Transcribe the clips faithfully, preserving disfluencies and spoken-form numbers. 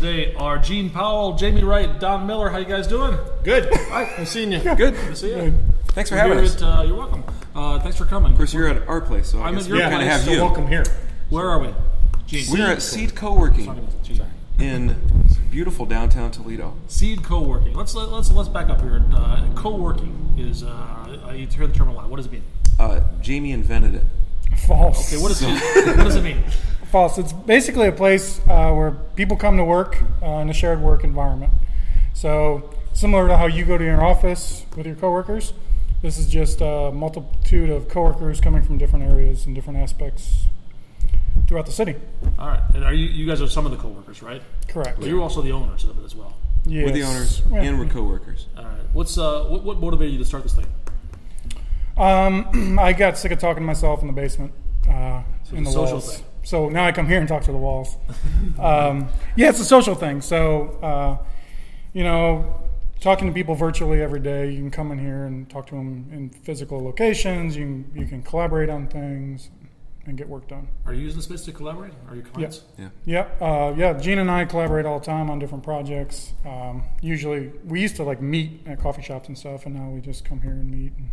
today are Gene Powell, Jamie Wright, Don Miller. How you guys doing? Good. Hi, nice seeing you. Good. Good to see you. Thanks for We're having here us. At, uh, you're welcome. Uh, thanks for coming. Of course, you're at our place, so I I'm guess at your we're going to place, have so you. welcome here. Where are we? Gene. We're at Seed Co-working in beautiful downtown Toledo. Seed Co-working. Let's let, let's let's back up here. Uh, co-working is uh, you hear the term a lot. What does it mean? Uh, Jamie invented it. False. Okay, what does it what does it mean? False. It's basically a place uh, where people come to work uh, in a shared work environment. So similar to how you go to your office with your coworkers, this is just a multitude of coworkers coming from different areas and different aspects throughout the city. All right, and are you you guys are some of the co-workers, right? Correct. But you're also the owners of it as well. Yes. We're the owners Yeah. and we're co-workers. All right. What's uh what, what motivated you to start this thing? Um, I got sick of talking to myself in the basement, uh, So in the it's a social walls. thing. So now I come here and talk to the walls. um, yeah, it's a social thing. So, uh, you know, talking to people virtually every day, you can come in here and talk to them in physical locations. You can, you can collaborate on things and get work done. Are you using the space to collaborate? Are you clients? Yeah. Yep. Uh, yeah. Gene and I collaborate all the time on different projects. Um, usually, we used to like meet at coffee shops and stuff, and now we just come here and meet. And,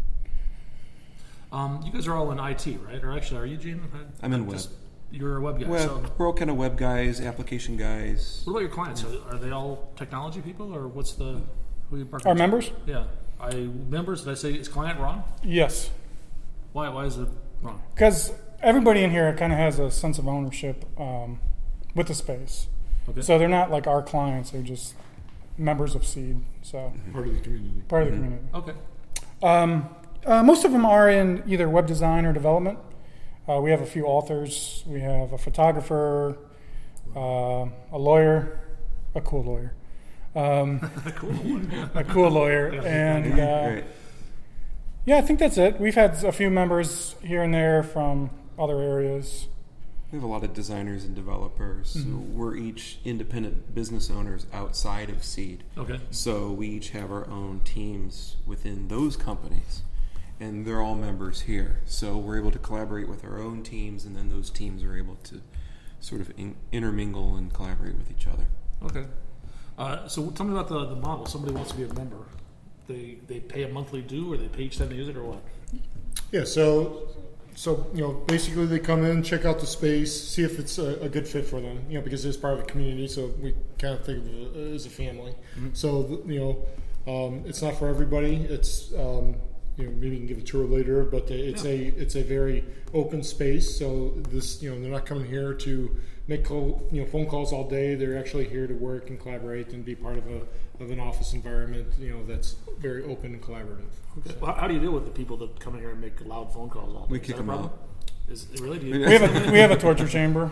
Um, you guys are all in I T, right? Or actually, are you, Gene? I'm in Just- web. You're a web guy. Web. So We're all kind of web guys, application guys. what about your clients? Are, are they all technology people, or what's the who you partner our with? members? Yeah, I members. Did I say is client wrong? Yes. Why? Why is it wrong? Because everybody in here kind of has a sense of ownership um, with the space. Okay. So they're not like our clients; they're just members of Seed. So Part of the community. part of the community. Okay. Um, uh, most of them are in either web design or development. Uh, we have a few authors. We have a photographer, uh, a lawyer, a cool lawyer, um, Cool. a cool lawyer, and uh, Right. yeah, I think that's it. We've had a few members here and there from other areas. We have a lot of designers and developers. So we're each independent business owners outside of Seed. Okay. So we each have our own teams within those companies, and they're all members here. So we're able to collaborate with our own teams, and then those teams are able to sort of in, intermingle and collaborate with each other. Okay. Uh, so tell me about the, the model. Somebody wants to be a member. They they pay a monthly due, or they pay each time they use it, or what? Yeah, so so you know, basically they come in, check out the space, see if it's a, a good fit for them. You know, because it's part of a community, so we kind of think of it as a family. Mm-hmm. So you know, um, it's not for everybody. It's um, you know, maybe you can give a tour later, but it's Yeah. a it's a very open space. So this, you know, they're not coming here to make call, you know, phone calls all day. They're actually here to work and collaborate and be part of a of an office environment, you know, that's very open and collaborative. Okay. Well, how do you deal with the people that come in here and make loud phone calls all day? We Is kick that a them problem? Is it really? Do you, We have a we have a torture chamber.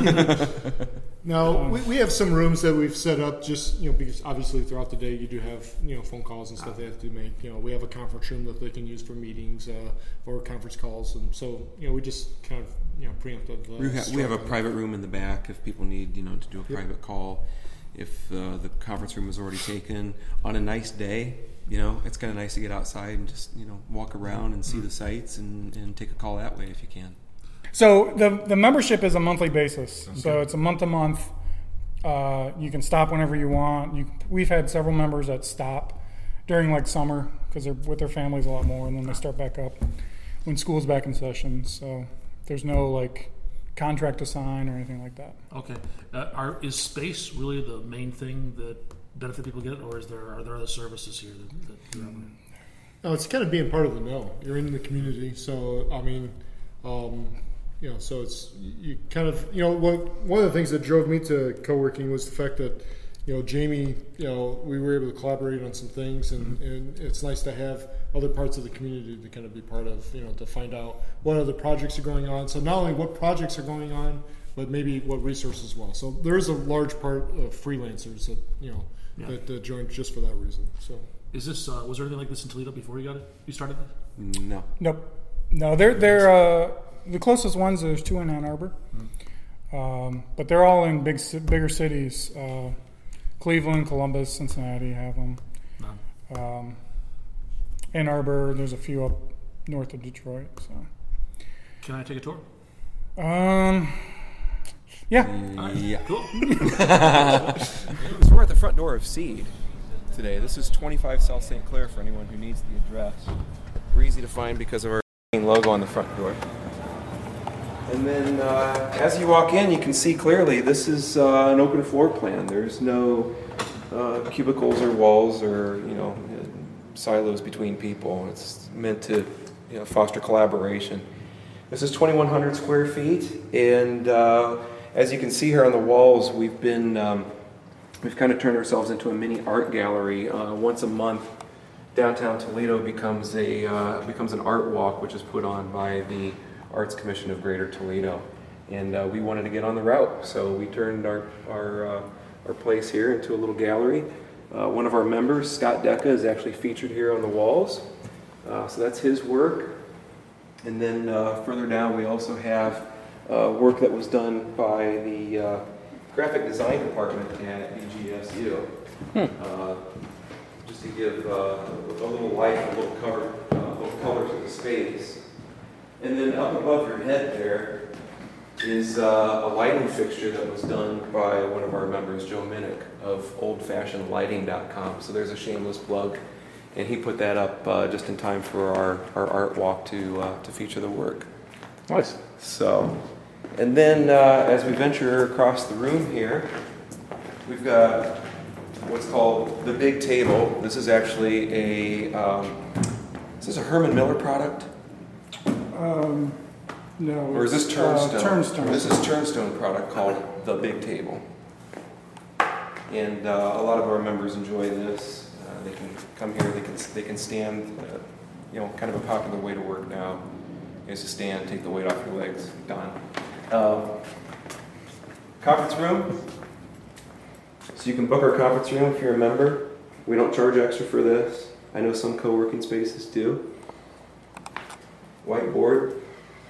Now we, we have some rooms that we've set up just, you know, because obviously throughout the day you do have, you know, phone calls and stuff they have to make. You know, we have a conference room that they can use for meetings uh, or conference calls, and so you know we just kind of, you know, preemptive. Uh, We have, we have a strike on private room in the back if people need, you know, to do a Yep. private call. If uh, the conference room is already taken on a nice day, you know, it's kind of nice to get outside and just, you know, walk around and see the sights and, and take a call that way if you can. So the the membership is a monthly basis. So it's a month to month. Uh, you can stop whenever you want. You, we've had several members that stop during like summer because they're with their families a lot more, and then they start back up when school's back in session. So there's no like contract to sign or anything like that. Okay. Uh, are, is space really the main thing that benefit people get, or is there are there other services here that, that you're offering? No, it's kind of being part of the know. You're in the community, so I mean, um, you know, so it's you kind of, you know, one one of the things that drove me to co-working was the fact that, you know, Jamie, you know, we were able to collaborate on some things, and, and it's nice to have other parts of the community to kind of be part of, you know, to find out what other projects are going on. So not only what projects are going on, but maybe what resources as well. So there is a large part of freelancers that, you know, Yeah. that uh, joined just for that reason. So. Is this uh, was there anything like this in Toledo before you got it? You started this? No. Nope. No, they're they're uh, the closest ones. There's two in Ann Arbor, um, but they're all in big ci- bigger cities. Uh, Cleveland, Columbus, Cincinnati have them. No. Um, Ann Arbor, there's a few up north of Detroit. So, Can I take a tour? um, Yeah. Yeah. Cool. So we're at the front door of Seed today. This is twenty-five South Saint Clair for anyone who needs the address. We're easy to find because of our logo on the front door. And then uh, as you walk in, you can see clearly this is uh, an open floor plan. There's no uh, cubicles or walls or you know silos between people. It's meant to you know, foster collaboration. This is twenty-one hundred square feet, and uh, as you can see here on the walls, we've been um, we've kind of turned ourselves into a mini art gallery. Uh, once a month, downtown Toledo becomes a uh, becomes an art walk, which is put on by the Arts Commission of Greater Toledo, and uh, we wanted to get on the route, so we turned our our uh, our place here into a little gallery. Uh, one of our members, Scott Decca, is actually featured here on the walls, uh, so that's his work. And then uh, further down, we also have uh, work that was done by the uh, graphic design department at B G S U. Hmm. Uh, just to give uh, a little life, a little cover, uh, a little color to the space. And then up above your head there is uh, a lighting fixture that was done by one of our members, Joe Minnick of old fashioned lighting dot com. So there's a shameless plug. And he put that up uh, just in time for our, our art walk to uh, to feature the work. Nice. So, and then uh, as we venture across the room here, we've got what's called the Big Table. This is actually a um, is this a Herman Miller product? Um, no. Or is this it's, Turnstone? Uh, Turnstone. This is Turnstone product called the Big Table. And uh, a lot of our members enjoy this. Uh, they can come here, they can they can stand, uh, you know, kind of a popular way to work now is to stand, take the weight off your legs, done. Um, conference room. So you can book our conference room if you're a member. We don't charge extra for this. I know some co-working spaces do. Whiteboard.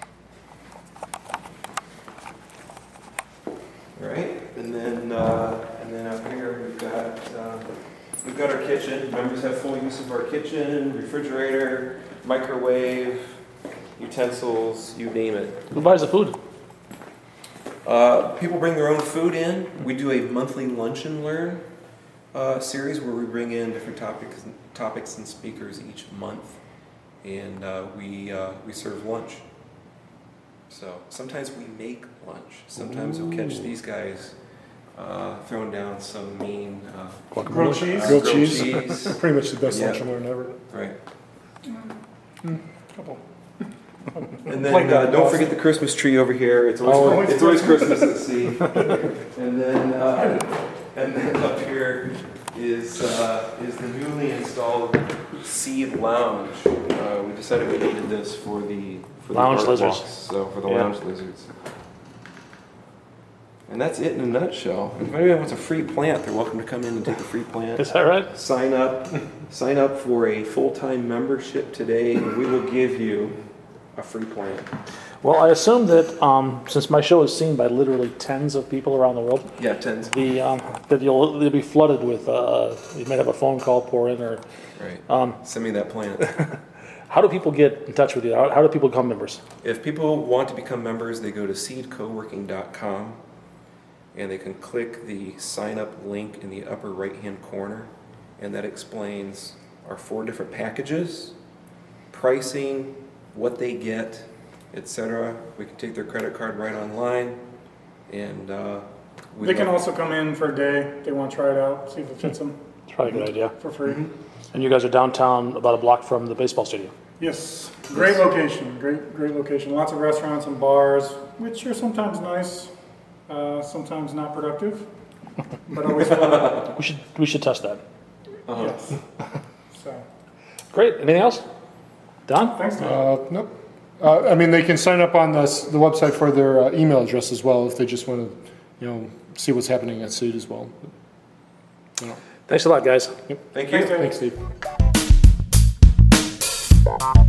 All right, and then uh, and then up here we've got uh, we've got our kitchen. Members have full use of our kitchen, refrigerator, microwave, utensils, you name it. Who buys the food? Uh, people bring their own food in. We do a monthly lunch and learn uh, series where we bring in different topics, topics and speakers each month, and uh, we uh, we serve lunch. So sometimes we make lunch. Sometimes we'll catch these guys uh, throwing down some mean uh, Grilled cheese. uh, Grilled cheese. cheese. Pretty much the best Yeah. lunch and learn ever. Right. Couple. And then Like uh, that. don't forget the Christmas tree over here. It's always, Oh, it's always Christmas at sea. And then uh, and then up here is uh, is the newly installed Seed Lounge. Uh, we decided we needed this for the for the Lounge art lizards. walks, so for the Yeah. lounge lizards. And that's it in a nutshell. If anybody wants a free plant, they're welcome to come in and take a free plant. Is that right? Sign up, sign up for a full-time membership today, and we will give you a free plant. Well, I assume that um, since my show is seen by literally tens of people around the world, Yeah, tens. the um, that you'll you'll be flooded with. Uh, you might have a phone call pour in, or Right. um, Send me that plant. how do people get in touch with you? How, how do people become members? If people want to become members, they go to seed co working dot com and they can click the sign up link in the upper right hand corner, and that explains our four different packages, pricing, what they get, et cetera. We can take their credit card right online, and uh, we They can also come in for a day. They want to try it out, see if it fits them It's probably a good idea. for free. And you guys are downtown, about a block from the baseball stadium. Yes, great location. Great, great location. Lots of restaurants and bars, which are sometimes nice, uh, sometimes not productive, but always fun. We should we should test that. Uh-huh. Yes. So, Great. Anything else? Don? thanks, Tom. Uh, nope. Uh, I mean, they can sign up on the, the website for their uh, email address as well if they just want to, you know, see what's happening at Seed as well. You know. Thanks a lot, guys. Thank you. Thanks, Dave. Thanks, Steve.